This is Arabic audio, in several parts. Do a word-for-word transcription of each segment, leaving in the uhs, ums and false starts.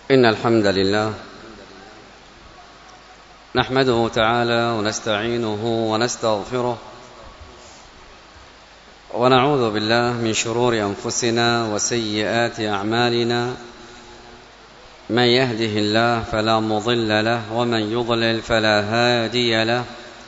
إن الحمد لله نحمده تعالى ونستعينه ونستغفره ونعوذ بالله من شرور أنفسنا وسيئات أعمالنا. من يهده الله فلا مضل له ومن يضلل فلا هادي له،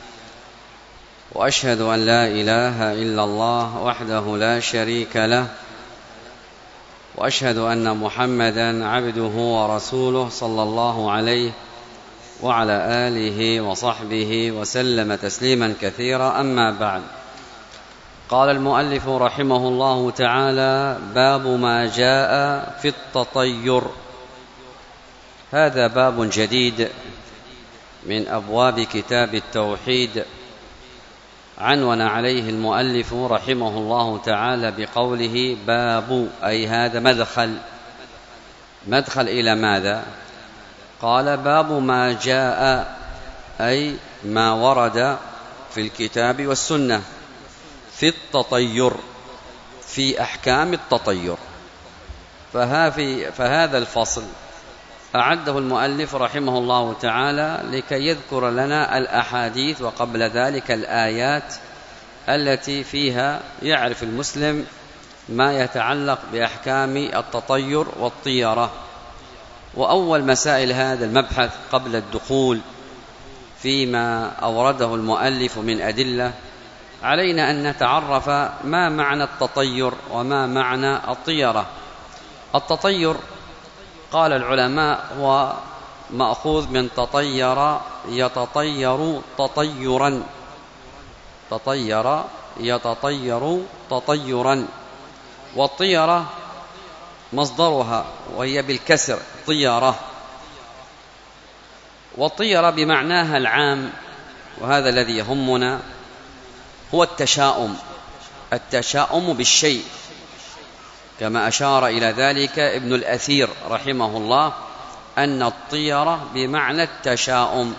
وأشهد أن لا إله إلا الله وحده لا شريك له، وأشهد أن محمدًا عبده ورسوله صلى الله عليه وعلى آله وصحبه وسلم تسليمًا كثيرا. أما بعد، قال المؤلف رحمه الله تعالى: باب ما جاء في التطير. هذا باب جديد من أبواب كتاب التوحيد، عنون عليه المؤلف رحمه الله تعالى بقوله باب، أي هذا مدخل. مدخل إلى ماذا؟ قال باب ما جاء، أي ما ورد في الكتاب والسنة في التطير، في أحكام التطير. فهذا الفصل أعده المؤلف رحمه الله تعالى لكي يذكر لنا الأحاديث وقبل ذلك الآيات التي فيها يعرف المسلم ما يتعلق بأحكام التطير والطيرة. وأول مسائل هذا المبحث قبل الدخول فيما أورده المؤلف من أدلة، علينا أن نتعرف ما معنى التطير وما معنى الطيرة. التطير قال العلماء هو مأخوذ من تطير يتطير تطيرا، تطير يتطير تطيرا. والطيرة مصدرها وهي بالكسر طيرة، والطيرة بمعناها العام، وهذا الذي يهمنا، هو التشاؤم، التشاؤم بالشيء، كما أشار إلى ذلك ابن الأثير رحمه الله أن الطيرة بمعنى التشاؤم.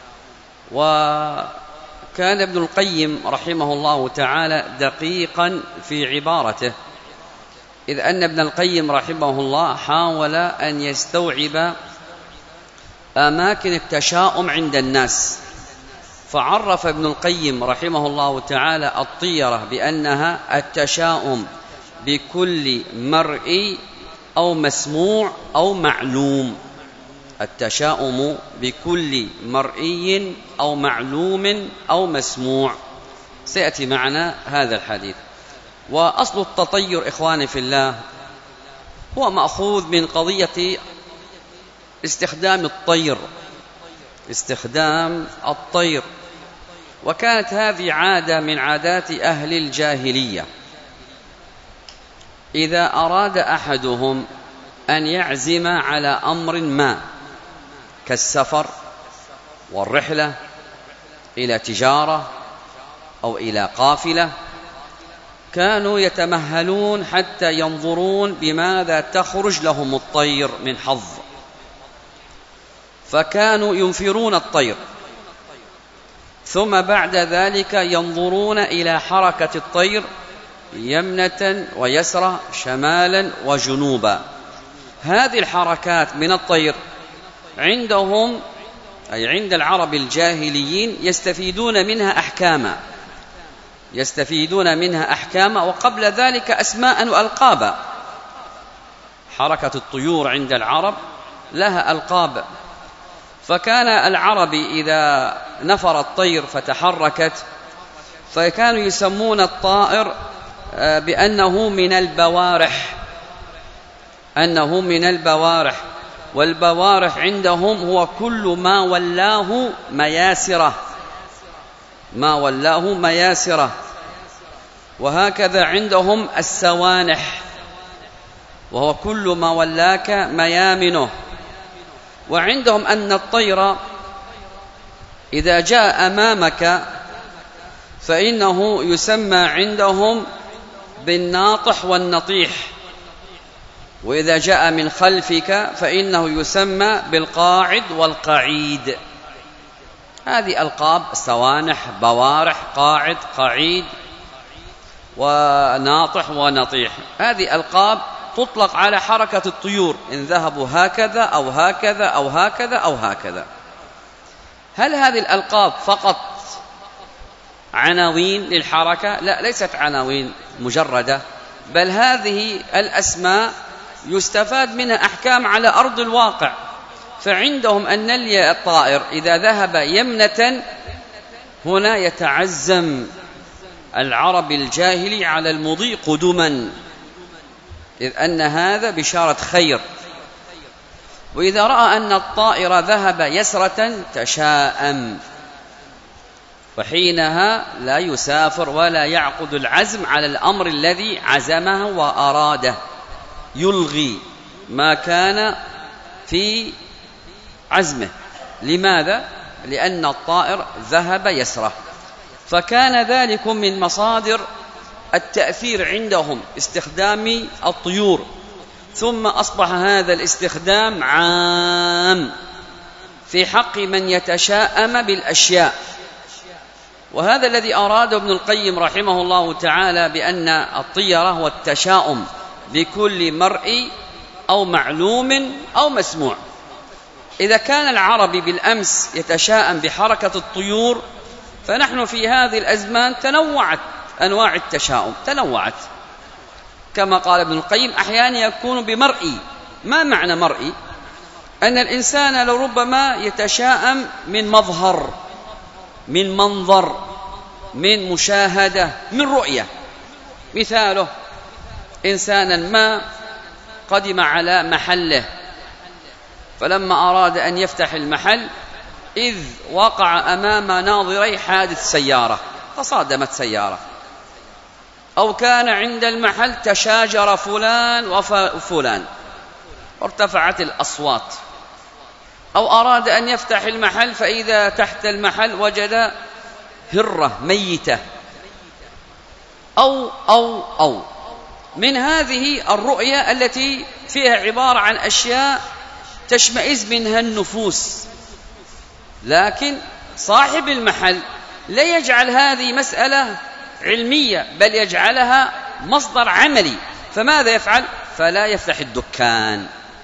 وكان ابن القيم رحمه الله تعالى دقيقا في عبارته، إذ أن ابن القيم رحمه الله حاول أن يستوعب أماكن التشاؤم عند الناس، فعرف ابن القيم رحمه الله تعالى الطيرة بأنها التشاؤم بكل مرئي أو مسموع أو معلوم، التشاؤم بكل مرئي أو معلوم أو مسموع. سيأتي معنا هذا الحديث. وأصل التطير إخواني في الله هو مأخوذ من قضية استخدام الطير، استخدام الطير. وكانت هذه عادة من عادات أهل الجاهلية، إذا أراد أحدهم أن يعزم على أمر ما كالسفر والرحلة إلى تجارة أو إلى قافلة، كانوا يتمهلون حتى ينظرون بماذا تخرج لهم الطير من حظ، فكانوا ينفرون الطير، ثم بعد ذلك ينظرون إلى حركة الطير يمنة ويسرة، شمالا وجنوبا. هذه الحركات من الطير عندهم، أي عند العرب الجاهليين، يستفيدون منها أحكاما، يستفيدون منها أحكاما وقبل ذلك أسماء وألقابا. حركة الطيور عند العرب لها ألقاب، فكان العرب إذا نفر الطير فتحركت فكانوا يسمون الطائر بأنه من البوارح، أنه من البوارح. والبوارح عندهم هو كل ما ولاه مياسرة، ما ولاه مياسرة. وهكذا عندهم السوانح، وهو كل ما ولاك ميامنه. وعندهم أن الطير إذا جاء أمامك فإنه يسمى عندهم بالناطح والنطيح، وإذا جاء من خلفك فإنه يسمى بالقاعد والقعيد. هذه ألقاب: سوانح، بوارح، قاعد، قعيد، وناطح ونطيح. هذه ألقاب تطلق على حركة الطيور، إن ذهبوا هكذا أو هكذا أو هكذا أو هكذا. هل هذه الألقاب فقط عناوين للحركة؟ لا، ليست عناوين مجردة، بل هذه الأسماء يستفاد منها أحكام على أرض الواقع. فعندهم أن الطائر إذا ذهب يمنة هنا يتعزم العرب الجاهلي على المضي قدما، إذ أن هذا بشارة خير. وإذا رأى أن الطائر ذهب يسرة تشاءم، وحينها لا يسافر ولا يعقد العزم على الأمر الذي عزمه وأراده، يلغي ما كان في عزمه. لماذا؟ لأن الطائر ذهب يسره. فكان ذلك من مصادر التأثير عندهم استخدام الطيور، ثم أصبح هذا الاستخدام عام في حق من يتشاءم بالأشياء. وهذا الذي أراده ابن القيم رحمه الله تعالى، بأن الطيرة هو التشاؤم بكل مرئي أو معلوم أو مسموع. إذا كان العربي بالأمس يتشاءم بحركة الطيور، فنحن في هذه الأزمان تنوعت أنواع التشاؤم، تنوعت كما قال ابن القيم أحيانا يكون بمرئي. ما معنى مرئي؟ أن الإنسان لربما يتشاءم من مظهر، من منظر، من مشاهدة، من رؤية. مثاله إنسانا ما قدم على محله، فلما أراد أن يفتح المحل إذ وقع أمام ناظري حادث سيارة، تصادمت سيارة. أو كان عند المحل تشاجر فلان وفلان وارتفعت الأصوات. أو أراد أن يفتح المحل فإذا تحت المحل وجد هرة ميتة، أو أو أو من هذه الرؤية التي فيها عبارة عن أشياء تشمئز منها النفوس. لكن صاحب المحل لا يجعل هذه مسألة علمية، بل يجعلها مصدر عملي. فماذا يفعل؟ فلا يفتح الدكان،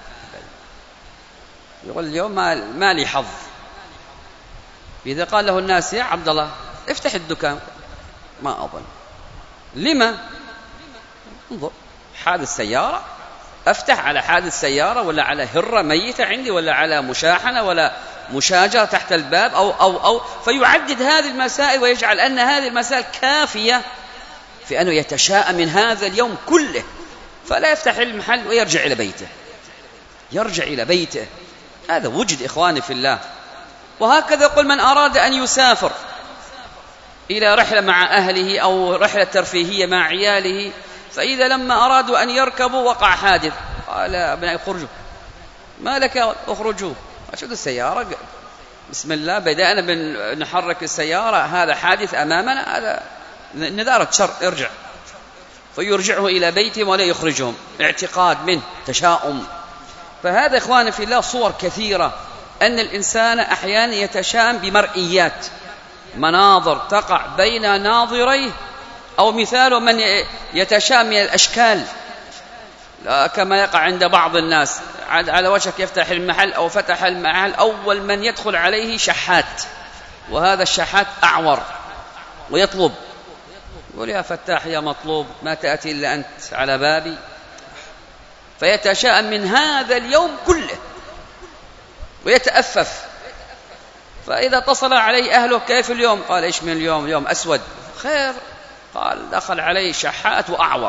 يقول اليوم ما لي حظ. إذا قال له الناس يا عبد الله افتح الدكان، ما أظن. لما؟ انظر، حادث سيارة، أفتح على حادث سيارة ولا على هرة ميتة عندي ولا على مشاحنة ولا مشاجرة تحت الباب أو أو أو فيعدد هذه المسائل ويجعل أن هذه المسائل كافية في أنه يتشاءم من هذا اليوم كله، فلا يفتح المحل ويرجع إلى بيته، يرجع إلى بيته. هذا وجد إخواني في الله. وهكذا يقول من أراد أن يسافر إلى رحلة مع أهله أو رحلة ترفيهية مع عياله، فإذا لما أرادوا أن يركبوا وقع حادث، قال أبنائي اخرجوا، ما لك اخرجوا، أشد السيارة، بسم الله بدأنا بنحرك السيارة، هذا حادث أمامنا، هذا نذارة شر، ارجع. فيرجعه إلى بيتهم ولا يخرجهم، اعتقاد منه، تشاؤم. فهذا إخواني في الله صور كثيرة أن الإنسان أحيانا يتشاءم بمرئيات، مناظر تقع بين ناظريه، أو مثال من يتشاءم من الأشكال كما يقع عند بعض الناس، على وشك يفتح المحل أو فتح المحل، أول من يدخل عليه شحات، وهذا الشحات أعور ويطلب، يقول يا فتاح يا مطلوب ما تأتي إلا أنت على بابي. فيتشاءم من هذا اليوم كله ويتأفف. فإذا اتصل عليه أهله كيف اليوم؟ قال إيش من اليوم؟ يوم أسود. خير. قال دخل عليه شحات وأعور،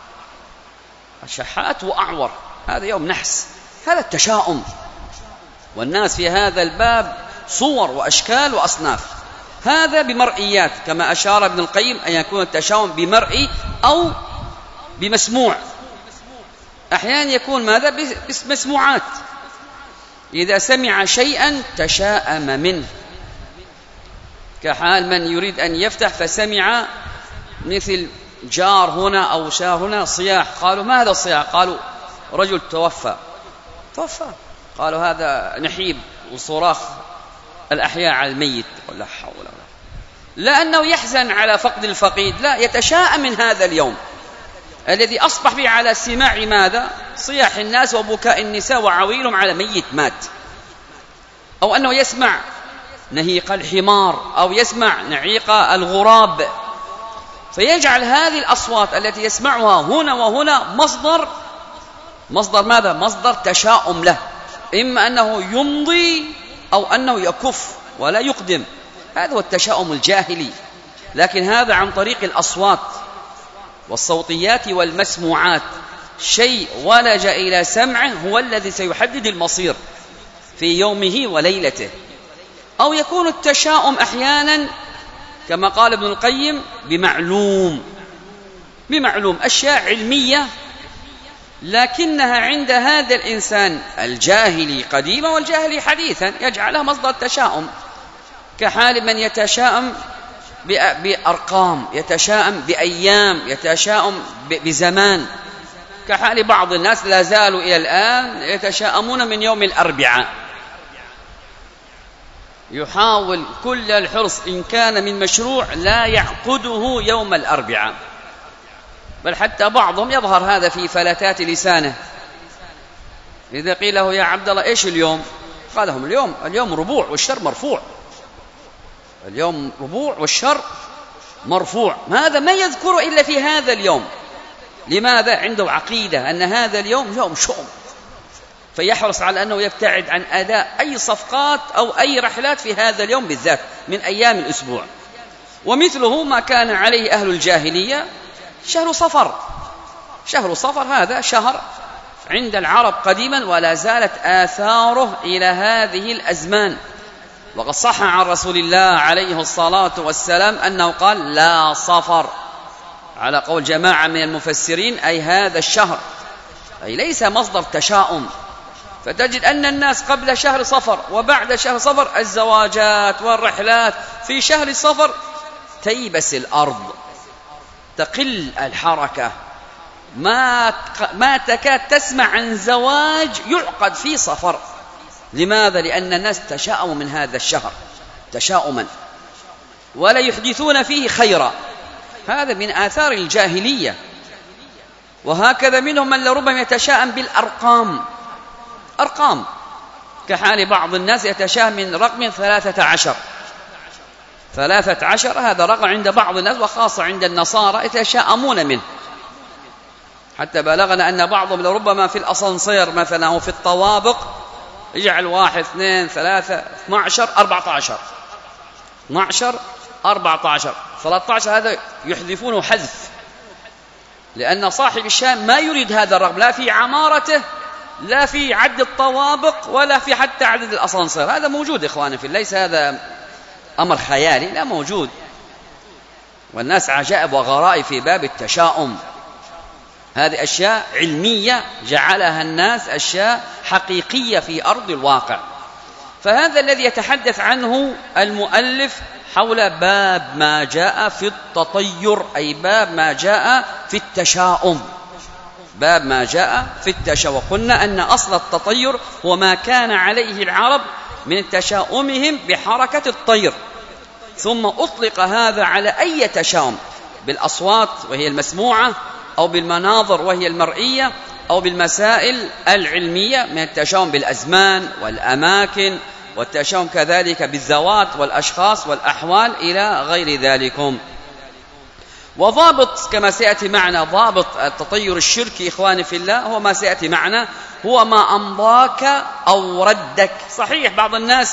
شحات وأعور، هذا يوم نحس. هذا التشاؤم. والناس في هذا الباب صور وأشكال وأصناف. هذا بمرئيات كما أشار ابن القيم، أن يكون التشاؤم بمرئي أو بمسموع. أحيانا يكون ماذا؟ بمسموعات، إذا سمع شيئا تشاءم منه، كحال من يريد أن يفتح فسمع مثل جار هنا أو شار هنا صياح، قالوا ما هذا الصياح؟ قالوا رجل توفى. توفى قالوا هذا نحيب وصراخ الأحياء على الميت. لا حول ولا قوة. لا أنه يحزن على فقد الفقيد، لا، يتشاءم من هذا اليوم. الذي أصبح به على سماع ماذا؟ صياح الناس وبكاء النساء وعويلهم على ميت مات، أو أنه يسمع نهيق الحمار أو يسمع نعيق الغراب، فيجعل هذه الأصوات التي يسمعها هنا وهنا مصدر مصدر ماذا؟ مصدر تشاؤم له، إما أنه يمضي أو أنه يكف ولا يقدم. هذا هو التشاؤم الجاهلي. لكن هذا عن طريق الأصوات والصوتيات والمسموعات، شيء ولج إلى سمعه هو الذي سيحدد المصير في يومه وليلته. أو يكون التشاؤم أحيانا كما قال ابن القيم بمعلوم بمعلوم أشياء علمية، لكنها عند هذا الإنسان الجاهلي قديما والجاهلي حديثا يجعلها مصدر تشاؤم، كحال من يتشاءم بأرقام، يتشاءم بأيام، يتشاءم بزمان، كحال بعض الناس لا زالوا إلى الآن يتشاءمون من يوم الأربعاء، يحاول كل الحرص إن كان من مشروع لا يعقده يوم الأربعاء، بل حتى بعضهم يظهر هذا في فلتات لسانه. إذا قيل له يا عبد الله إيش اليوم؟ قال لهم اليوم اليوم ربوع والشر مرفوع، اليوم ربوع والشر مرفوع. هذا ما يذكره إلا في هذا اليوم. لماذا؟ عنده عقيدة أن هذا اليوم يوم شؤم، فيحرص على أنه يبتعد عن أداء أي صفقات أو أي رحلات في هذا اليوم بالذات من أيام الأسبوع. ومثله ما كان عليه أهل الجاهلية شهر صفر. شهر صفر هذا شهر عند العرب قديما ولا زالت آثاره إلى هذه الأزمان. وقد صح عن رسول الله عليه الصلاة والسلام أنه قال لا صفر، على قول جماعة من المفسرين أي هذا الشهر، أي ليس مصدر تشاؤم. فتجد أن الناس قبل شهر صفر وبعد شهر صفر الزواجات والرحلات، في شهر صفر تيبس الأرض، تقل الحركة، ما ما تكاد تسمع عن زواج يعقد في صفر. لماذا؟ لأن الناس تشاءموا من هذا الشهر تشاؤما ولا يحدثون فيه خيرا. هذا من آثار الجاهلية. وهكذا منهم من لربما يتشاءم بالأرقام، أرقام كحال بعض الناس يتشاءم من رقم ثلاثة عشر. ثلاثة عشر هذا رقم عند بعض الناس وخاصة عند النصارى يتشاءمون منه، حتى بلغنا أن بعضهم لربما في الأسانسير مثلا أو في الطوابق يجعل واحد اثنين ثلاثة اثنى عشر أربعة عشر اثنى عشر أربعة عشر ثلاثة عشر، هذا يحذفونه حذف، لأن صاحب الشام ما يريد هذا الرقم لا في عمارته لا في عد الطوابق ولا في حتى عدد الأسانسير. هذا موجود إخواني في، ليس هذا أمر خيالي، لا موجود. والناس عجائب وغرائب في باب التشاؤم. هذه أشياء علمية جعلها الناس أشياء حقيقية في أرض الواقع. فهذا الذي يتحدث عنه المؤلف حول باب ما جاء في التطير، أي باب ما جاء في التشاؤم. باب ما جاء في التشاؤم. وقلنا أن أصل التطير هو ما كان عليه العرب من تشاؤمهم بحركة الطير، ثم أطلق هذا على أي تشاؤم، بالأصوات وهي المسموعة، أو بالمناظر وهي المرئية، أو بالمسائل العلمية من التشاؤم بالأزمان والأماكن، والتشاؤم كذلك بالذوات والأشخاص والأحوال إلى غير ذلك. وضابط كما سيأتي معنا ضابط التطير الشركي إخواني في الله هو ما سيأتي معنا، هو ما أمضاك أو ردك. صحيح بعض الناس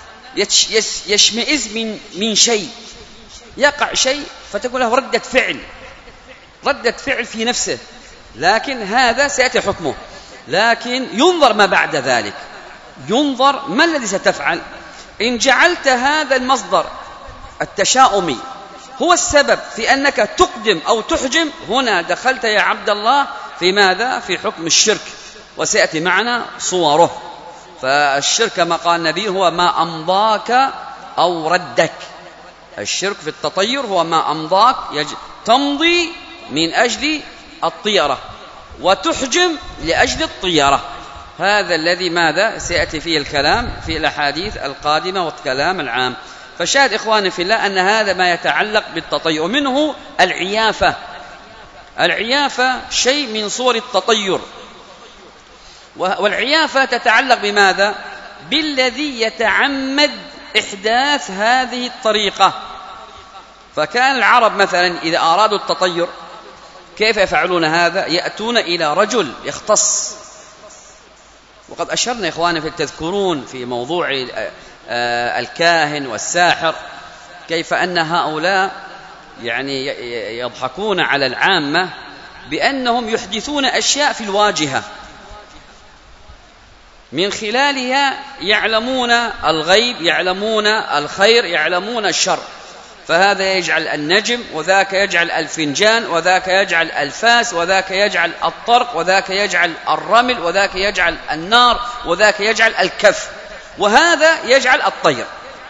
يشمئز من من شيء، يقع شيء فتكون له ردة فعل ردة فعل في نفسه، لكن هذا سيأتي حكمه. لكن ينظر ما بعد ذلك، ينظر ما الذي ستفعل. إن جعلت هذا المصدر التشاؤمي هو السبب في أنك تقدم أو تحجم، هنا دخلت يا عبد الله في ماذا؟ في حكم الشرك، وسيأتي معنا صوره. فالشرك كما قال النبي هو ما أمضاك أو ردك. الشرك في التطير هو ما أمضاك، تمضي من أجل الطيرة وتحجم لأجل الطيرة. هذا الذي ماذا سيأتي فيه الكلام في الأحاديث القادمة والكلام العام. فشاهد إخواني في الله أن هذا ما يتعلق بالتطير. ومنه العيافة. العيافة شيء من صور التطير، والعيافة تتعلق بماذا؟ بالذي يتعمد إحداث هذه الطريقة. فكان العرب مثلا إذا أرادوا التطير كيف يفعلون هذا؟ يأتون إلى رجل يختص، وقد أشرنا إخواني في تذكرون في موضوع الكاهن والساحر كيف أن هؤلاء يعني يضحكون على العامة بأنهم يحدثون أشياء في الواجهة من خلالها يعلمون الغيب، يعلمون الخير، يعلمون الشر. فهذا يجعل النجم، وذاك يجعل الفنجان، وذاك يجعل الفاس، وذاك يجعل الطرق، وذاك يجعل الرمل، وذاك يجعل النار، وذاك يجعل الكف، وهذا يجعل الطير.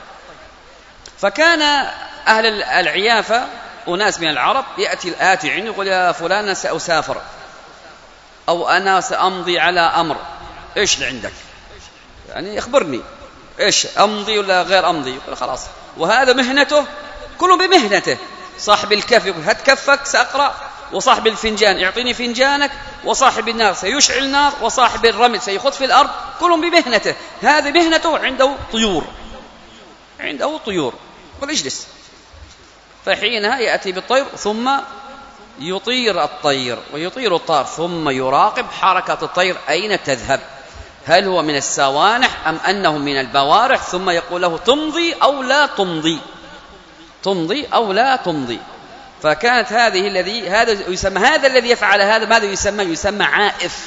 فكان أهل العيافة أناس من العرب يأتي الآتي عنه يقول يا فلان سأسافر، أو أنا سأمضي على أمر، إيش اللي عندك؟ يعني يخبرني إيش أمضي ولا غير أمضي؟ يقول خلاص. وهذا مهنته، كل بمهنته. صاحب الكف يقول هات كفك سأقرأ، وصاحب الفنجان يعطيني فنجانك، وصاحب النار سيشعل نار، وصاحب الرمل سيخط في الأرض، كل بمهنته. هذه مهنته، عنده طيور، عنده طيور. قل اجلس. فحينها يأتي بالطير ثم يطير الطير ويطير الطار، ثم يراقب حركة الطير أين تذهب، هل هو من السوانح أم أنه من البوارح، ثم يقول له تمضي أو لا تمضي، تمضي أو لا تمضي. فكانت هذه الذي هذا يسمى هذا الذي يفعل هذا ماذا يسمى؟ يسمى عائف.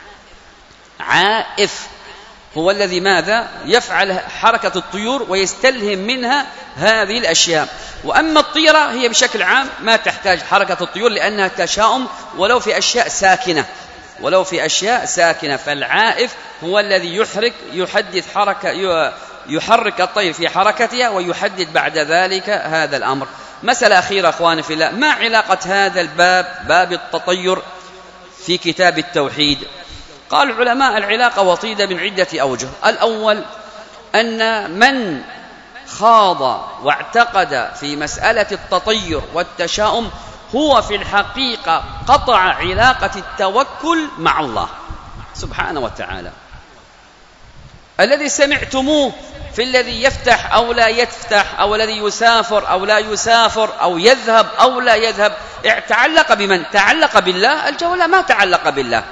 عائف هو الذي ماذا يفعل حركة الطيور ويستلهم منها هذه الأشياء. وأما الطيرة هي بشكل عام ما تحتاج حركة الطيور لأنها تشاؤم ولو في أشياء ساكنة، ولو في أشياء ساكنة. فالعائف هو الذي يحرك يحدث حركة يحرك الطير في حركتها ويحدد بعد ذلك هذا الأمر. مسألة أخيرة أخواني في الله، ما علاقة هذا الباب باب التطير في كتاب التوحيد؟ قال العلماء العلاقة وطيدة من عدة أوجه. الأول أن من خاض واعتقد في مسألة التطير والتشاؤم هو في الحقيقة قطع علاقة التوكل مع الله سبحانه وتعالى. الذي سمعتموه في الذي يفتح أو لا يفتح، أو الذي يسافر أو لا يسافر، أو يذهب أو لا يذهب، تعلق بمن؟ تعلق بالله؟ الجواب ما تعلق بالله،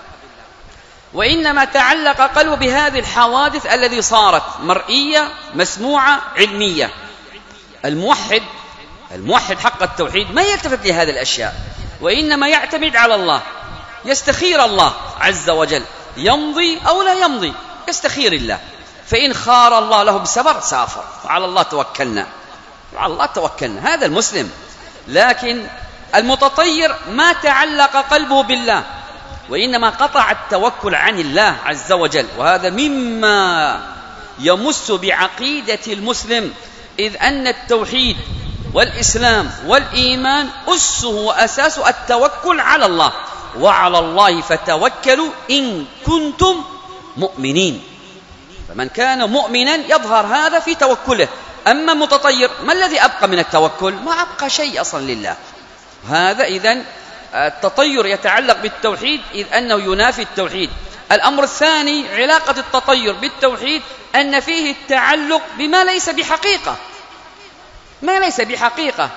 وإنما تعلق قلبه بهذه الحوادث التي صارت مرئية مسموعة علمية. الموحد الموحد حق التوحيد ما يلتفت لهذه الأشياء، وإنما يعتمد على الله، يستخير الله عز وجل، يمضي أو لا يمضي يستخير الله. فإن خار الله له بسفر سافر، وعلى الله توكلنا، وعلى الله توكلنا. هذا المسلم. لكن المتطير ما تعلق قلبه بالله، وإنما قطع التوكل عن الله عز وجل، وهذا مما يمس بعقيدة المسلم، إذ أن التوحيد والإسلام والإيمان أسه وأساس التوكل على الله، وعلى الله فتوكلوا إن كنتم مؤمنين. فمن كان مؤمنا يظهر هذا في توكله. أما متطير ما الذي أبقى من التوكل؟ ما أبقى شيء أصلا لله. هذا إذن التطير يتعلق بالتوحيد إذ أنه ينافي التوحيد. الأمر الثاني علاقة التطير بالتوحيد أن فيه التعلق بما ليس بحقيقة، ما ليس بحقيقة.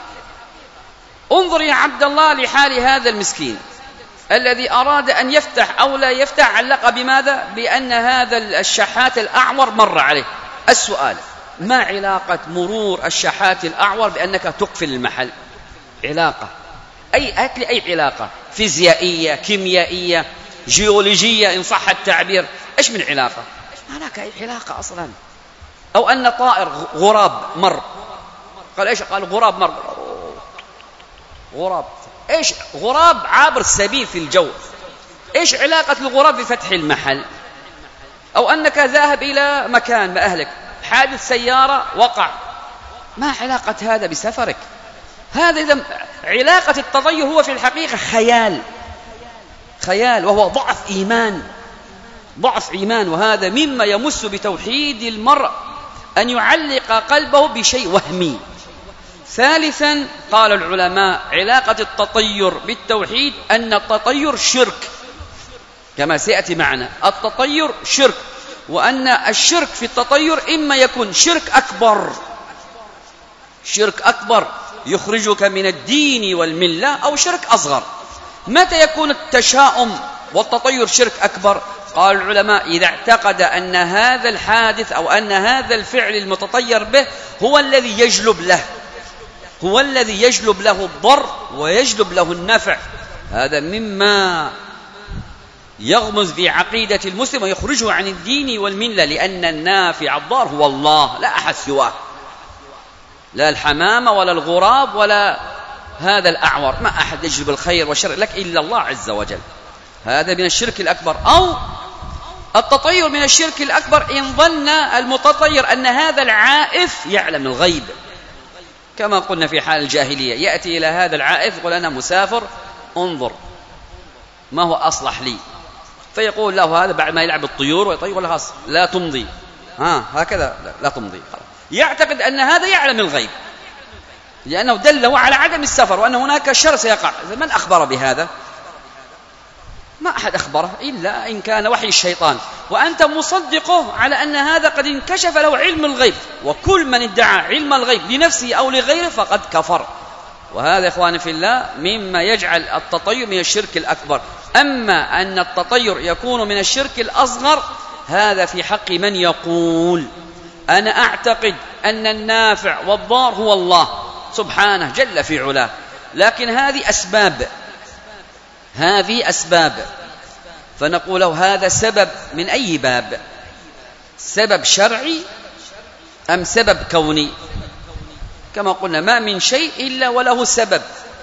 انظر يا عبد الله لحال هذا المسكين الذي أراد أن يفتح أو لا يفتح، علق بماذا؟ بأن هذا الشحات الأعور مر عليه. السؤال: ما علاقة مرور الشحات الأعور بأنك تقفل المحل؟ علاقة أي هات لي أي علاقة فيزيائية، كيميائية، جيولوجية إن صح التعبير. إيش من علاقة؟ ما هناك أي علاقة أصلا. أو أن طائر غراب مر، قال إيش؟ قال غراب مر. غراب إيش؟ غراب عابر السبيل في الجو. إيش علاقة الغراب بفتح المحل؟ أو أنك ذاهب إلى مكان مع أهلك، حادث سيارة وقع، ما علاقة هذا بسفرك؟ هذا إذا علاقة التطير هو في الحقيقة خيال، خيال، وهو ضعف إيمان، ضعف إيمان. وهذا مما يمس بتوحيد المرء، أن يعلق قلبه بشيء وهمي. ثالثا قال العلماء علاقة التطير بالتوحيد أن التطير شرك، كما سيأتي معنا التطير شرك، وأن الشرك في التطير إما يكون شرك أكبر، شرك أكبر يخرجك من الدين والملة، أو شرك أصغر. متى يكون التشاؤم والتطير شرك أكبر؟ قال العلماء إذا اعتقد أن هذا الحادث أو أن هذا الفعل المتطير به هو الذي يجلب له هو الذي يجلب له الضر ويجلب له النفع، هذا مما يغمز في عقيدة المسلم ويخرجه عن الدين والملة، لأن النافع الضار هو الله، لا أحد سواه، لا الحمامة ولا الغراب ولا هذا الأعور، ما أحد يجلب الخير والشر لك إلا الله عز وجل. هذا من الشرك الأكبر. أو التطير من الشرك الأكبر إن ظن المتطير أن هذا العائف يعلم الغيب، كما قلنا في حال الجاهلية، يأتي إلى هذا العائف يقول أنا مسافر انظر ما هو أصلح لي، فيقول له هذا بعد ما يلعب الطيور ويطير له لا تمضي، ها هكذا لا, لا تمضي، يعتقد أن هذا يعلم الغيب لأنه دله على عدم السفر وأن هناك شر سيقع. من أخبر بهذا؟ ما أحد أخبره إلا إن كان وحي الشيطان، وأنت مصدقه على أن هذا قد انكشف له علم الغيب، وكل من ادعى علم الغيب لنفسه أو لغيره فقد كفر. وهذا إخواني في الله مما يجعل التطير من الشرك الأكبر. أما أن التطير يكون من الشرك الأصغر هذا في حق من يقول أنا أعتقد أن النافع والضار هو الله سبحانه جل في علاه، لكن هذه أسباب هذه أسباب فنقول له هذا سبب من أي باب؟ سبب شرعي أم سبب كوني؟ كما قلنا ما من شيء إلا وله سبب،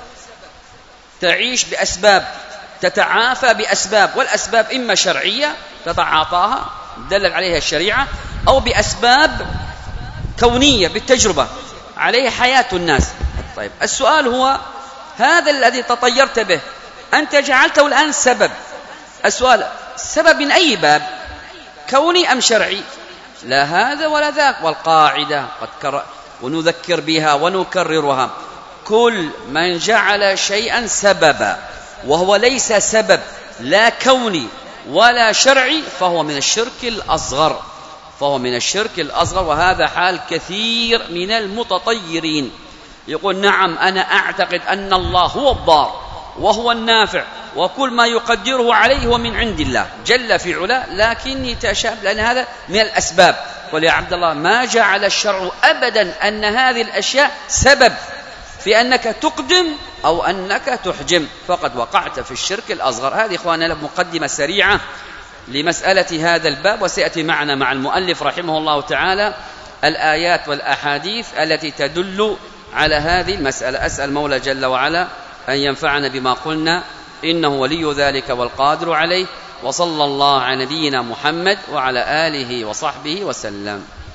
تعيش بأسباب، تتعافى بأسباب، والأسباب إما شرعية تتعاطاها دلت عليها الشريعة، أو بأسباب كونية بالتجربة عليها حياة الناس. طيب السؤال هو هذا الذي تطيرت به أنت جعلته الآن سبب، السؤال سبب من أي باب؟ كوني أم شرعي؟ لا هذا ولا ذاك. والقاعدة قد كر... ونذكر بها ونكررها، كل من جعل شيئا سببا وهو ليس سبب لا كوني ولا شرعي فهو من الشرك الأصغر فهو من الشرك الأصغر وهذا حال كثير من المتطيرين. يقول نعم أنا أعتقد أن الله هو الضار وهو النافع وكل ما يقدره عليه هو من عند الله جل في علاه، لكني تشابه لأن هذا من الأسباب. قل يا عبد الله ما جعل الشرع أبدا أن هذه الأشياء سبب في أنك تقدم أو أنك تحجم، فقد وقعت في الشرك الأصغر. هذه إخواننا مقدمة سريعة لمسألة هذا الباب، وسيأتي معنا مع المؤلف رحمه الله تعالى الآيات والأحاديث التي تدل على هذه المسألة. أسأل مولى جل وعلا أن ينفعنا بما قلنا إنه ولي ذلك والقادر عليه، وصلى الله على نبينا محمد وعلى آله وصحبه وسلم.